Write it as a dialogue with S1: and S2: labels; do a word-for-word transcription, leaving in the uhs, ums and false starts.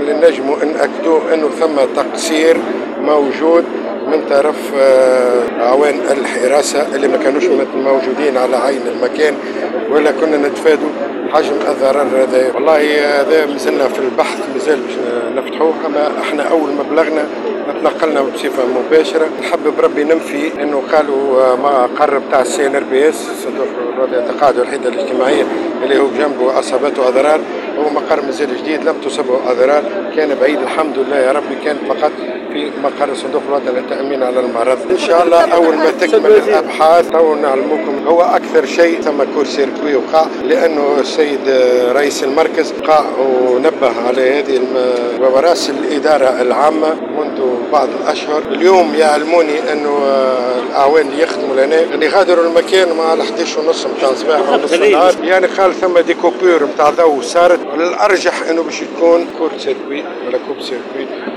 S1: اللي نجموا نأكدوه أنه ثم تقصير موجود من طرف أعوان الحراسة اللي ما كانوش موجودين على عين المكان، ولا كنا نتفادوا حجم الضرر هذا. والله هذا مازلنا في البحث، مازال باش نفتحوه، اما احنا اول ما بلغنا تنقلنا بصفه مباشره. نحب بربي ننفي انه قالوا ما قرب تاع السي ان ار بي اس صندوق الوضع التقاعد والحده الاجتماعيه اللي هو جنبه اصابته اضرار، هو مقر مازال جديد لم تصبه اضرار، كان بعيد الحمد لله يا ربي، كان فقط في مقر صندوق الوطني للتامين على المرض. ان شاء الله اول ما تكمل الابحاث تو نعلموكم. هو اكثر شيء ثم كور سيركوي وقع، لانه السيد رئيس المركز قع ونبه على هذه ورئيس الاداره العامه منذ بعض الاشهر. اليوم يعلموني انه الاعوان اللي يخدموا لنا اللي غادروا المكان مع الحداش ونص نتاع الصباح ونص النهار، يعني قال ثم دي كوبور نتاع ضوء صارت. الارجح انه باش تكون كور سيركوي ولا كوب سيركوي.